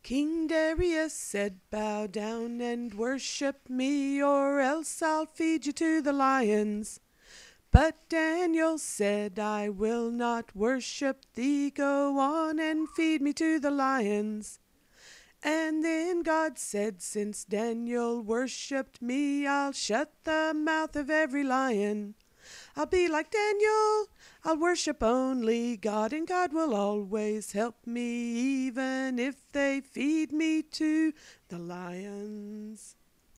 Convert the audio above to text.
King Darius said, "Bow down and worship me, or else I'll feed you to the lions." But Daniel said, "I will not worship thee, go on and feed me to the lions." And then God said, "Since Daniel worshipped me, I'll shut the mouth of every lion. I'll be like Daniel, I'll worship only God, and God will always help me, even if they feed me to the lions."